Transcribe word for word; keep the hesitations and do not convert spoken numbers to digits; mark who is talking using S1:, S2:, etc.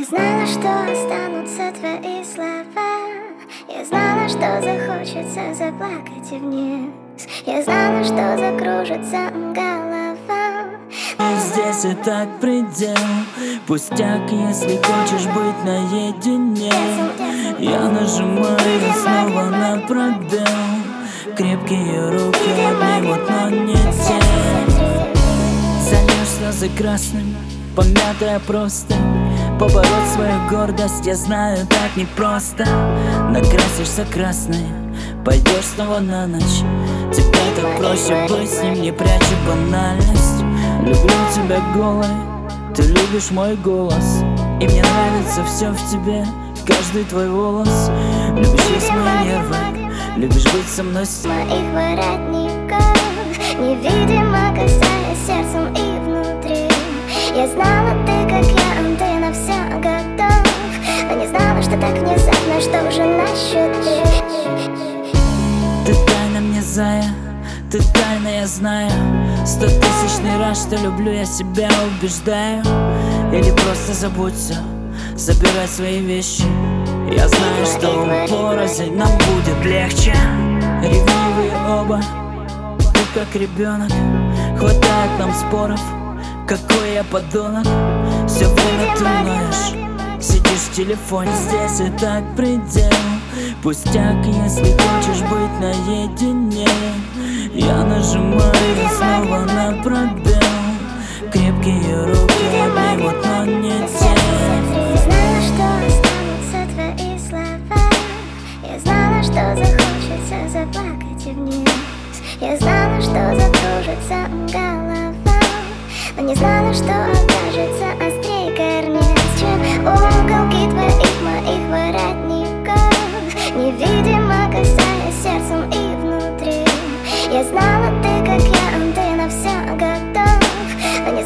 S1: знала, что останутся твои слова. Я знала, что захочется заплакать и вниз. Я знала, что закружится голова.
S2: Здесь и так предел, пустяк, если хочешь быть наедине. Я нажимаю снова на пробел. Крепкие руки обнимут, но не те. Зальешь слезы красным, помятая просто. Побороть свою гордость, я знаю, так непросто. Накрасишься красной, пойдешь снова на ночь. Тебе так проще быть с ним, не пряча банальность. Люблю тебя голой, ты любишь мой голос. И мне нравится все в тебе, каждый твой волос. Любишь весь мои нервы, любишь быть со мной с
S1: моих воротников, невидимо касаясь сердцем и внутри. Я знала, ты как я, ты на все готов. Но не знала, что так внезапно, что уже на счет.
S2: Ты тайна мне, зая, ты тайна, я знаю. Сто тысячный раз, что люблю, я себя убеждаю. Или просто забудь все, собирай свои вещи. Я знаю, что порознь нам будет легче. Ревнивые оба, ты как ребенок. Хватает нам споров, какой я подонок. Все время ты ноешь, сидишь в телефоне. Здесь и так предел, пустяк, если хочешь быть наедине. Я нажимаю снова на пробел. Крепкие руки обнимут, но не те.
S1: Я знала, что останутся твои слова. Я знала, что захочется заплакать и вниз. Я знала, что закружится голова. Но не знала, что